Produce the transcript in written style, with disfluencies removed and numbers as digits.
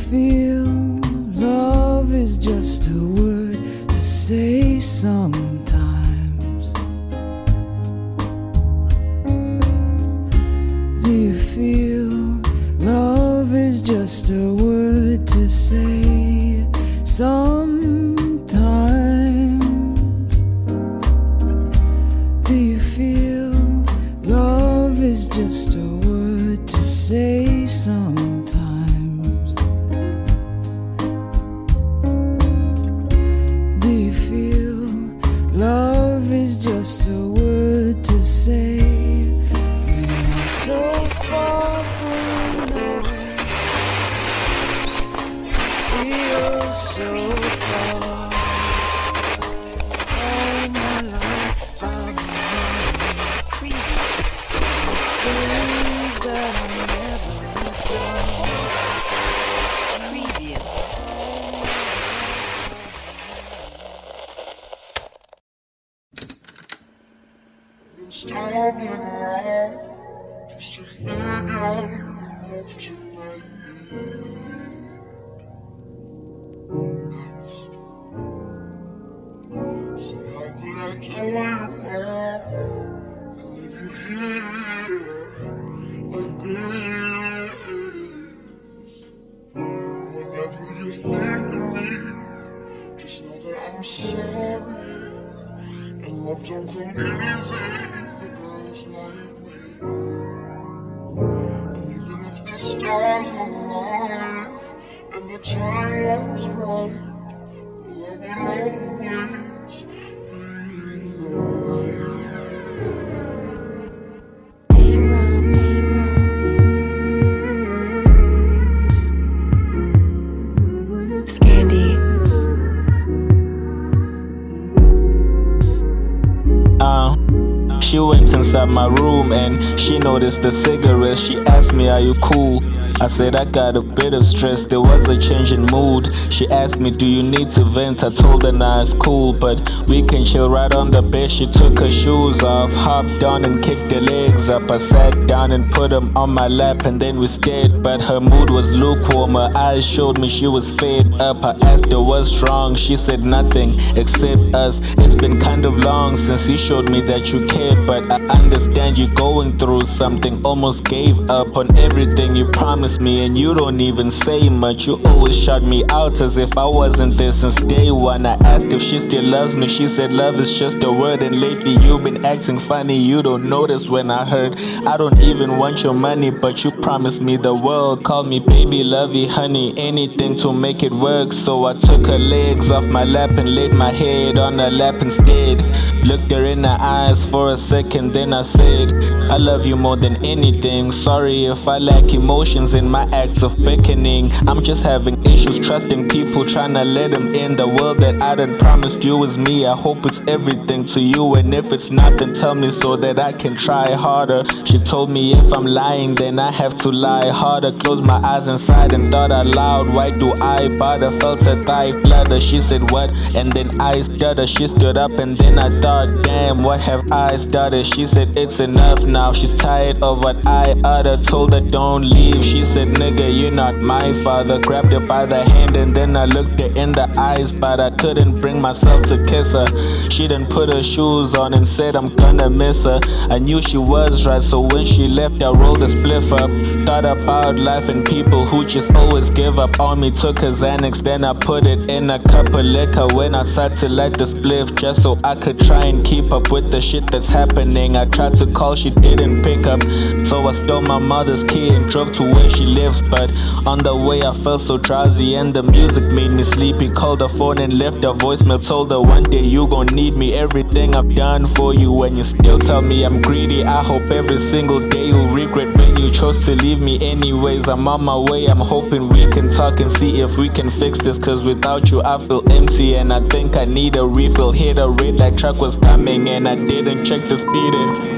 feel love is just a word to say sometimes? Do you feel love is just a word to say sometimes? Do you feel love is just a word to say sometimes? Do you feel love is just a word to say? We're so far from nowhere, feel so far. All my life I've been wondering things that I never done. Stumbling around just to figure out enough to make next. So how could I do you wrong and leave you here like this? Whenever you think of me, just know that I'm sorry. And love don't come easy for girls like me. And even if the stars align and the time was right, love would always be the way. She went inside my room and she noticed the cigarette. She asked me, are you cool? I said I got a bit of stress, there was a change in mood. She asked me, do you need to vent? I told her nah, it's cool, but we can chill right on the bed. She took her shoes off, hopped down and kicked her legs up. I sat down and put them on my lap and then we stared, but her mood was lukewarm. Her eyes showed me she was fed up. I asked her what's wrong, she said nothing except us. It's been kind of long since you showed me that you cared, but I understand you're going through something. Almost gave up on everything you promised me, and you don't even say much. You always shut me out as if I wasn't there since day one. I asked if she still loves me, she said love is just a word, and lately you've been acting funny. You don't notice when I hurt. I don't even want your money, but you promised me the world. Call me baby, lovey, honey, anything to make it work. So I took her legs off my lap and laid my head on her lap instead. Looked her in her eyes for a second, then I said, I love you more than anything. Sorry if I lack emotions in my acts of beckoning. I'm just having issues trusting people, trying to let them in. The world that I done promised you is me. I hope it's everything to you, and if it's not, then tell me so that I can try harder. She told me if I'm lying, then I have to lie harder. Closed my eyes inside and thought out loud, why do I bother? Felt her thigh flutter, she said what? And then I stuttered. She stood up and then I thought, damn, what have I started? She said it's enough now, she's tired of what I uttered. Told her don't leave, she said nigga, you're not my father. Grabbed her by the hand and then I looked her in the eyes, but I couldn't bring myself to kiss her. She done put her shoes on and said I'm gonna miss her. I knew she was right, so when she left I rolled a spliff up. Thought about life and people who just always give up on me. Took her Xanax, then I put it in a cup of liquor. When I started to light the spliff just so I could try and keep up with the shit that's happening. I tried to call, she didn't pick up, so I stole my mother's key and drove to where she lives. But on the way I felt so drowsy and the music made me sleepy. Called her phone and left a voicemail, told her one day you gon' need me. Everything I've done for you and you still tell me I'm greedy. I hope every single day you'll regret when you chose to leave me. Anyways, I'm on my way, I'm hoping we can talk and see if we can fix this, cause without you I feel empty and I think I need a refill. Hit a red light, truck was coming and I didn't check the speed in.